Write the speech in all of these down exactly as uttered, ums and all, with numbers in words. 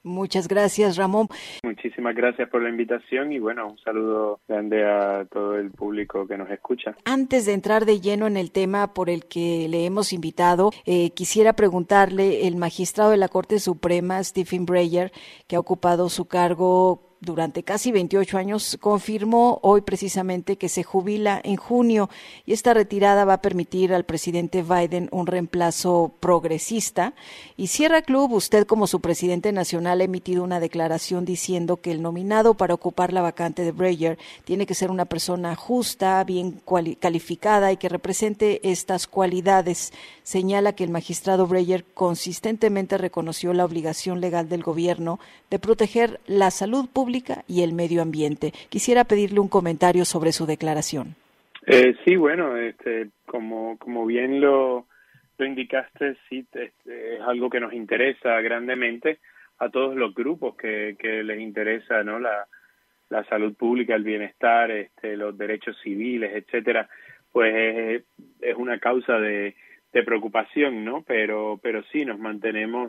Muchas gracias, Ramón. Muchísimas gracias por la invitación y bueno, un saludo grande a todo el público que nos escucha. Antes de entrar de lleno en el tema por el que le hemos invitado, eh, quisiera preguntarle, el magistrado de la Corte Suprema, Stephen Breyer, que ha ocupado su cargo durante casi veintiocho años, confirmó hoy precisamente que se jubila en junio y esta retirada va a permitir al presidente Biden un reemplazo progresista. Y Sierra Club, usted como su presidente nacional ha emitido una declaración diciendo que el nominado para ocupar la vacante de Breyer tiene que ser una persona justa, bien cuali- calificada y que represente estas cualidades. Señala que el magistrado Breyer consistentemente reconoció la obligación legal del gobierno de proteger la salud pública y el medio ambiente. Quisiera pedirle un comentario sobre su declaración. Eh, sí, bueno, este, como como bien lo, lo indicaste, sí, este, es algo que nos interesa grandemente a todos los grupos que, que les interesa, ¿no? La, la salud pública, el bienestar, este, los derechos civiles, etcétera. Pues es, es una causa de, de preocupación, ¿no? Pero pero sí nos mantenemos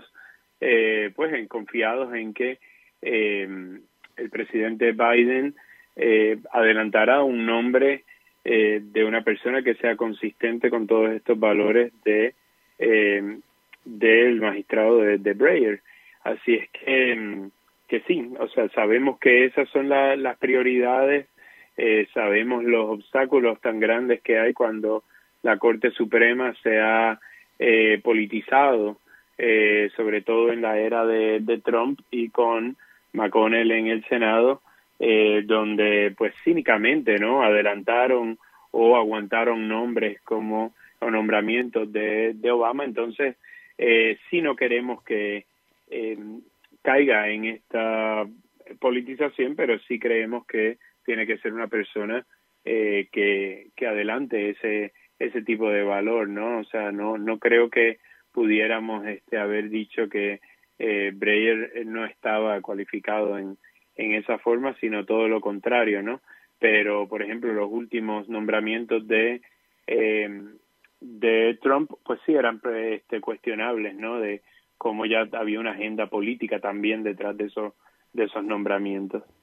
eh, pues en, confiados en que eh, el presidente Biden eh, adelantará un nombre eh, de una persona que sea consistente con todos estos valores de eh, del magistrado de, de Breyer. Así es que, que sí, o sea, sabemos que esas son la, las prioridades, eh, sabemos los obstáculos tan grandes que hay cuando la Corte Suprema se ha eh, politizado, eh, sobre todo en la era de, de Trump y con McConnell en el Senado, eh, donde pues cínicamente no adelantaron o aguantaron nombres como o nombramientos de, de Obama. Entonces eh, sí no queremos que eh, caiga en esta politización, pero sí creemos que tiene que ser una persona eh, que, que adelante ese ese tipo de valor, ¿no? O sea, no no creo que pudiéramos este haber dicho que Eh, Breyer no estaba cualificado en, en esa forma, sino todo lo contrario, ¿no? Pero, por ejemplo, los últimos nombramientos de eh, de Trump, pues sí eran este, cuestionables, ¿no? De cómo ya había una agenda política también detrás de esos de esos nombramientos.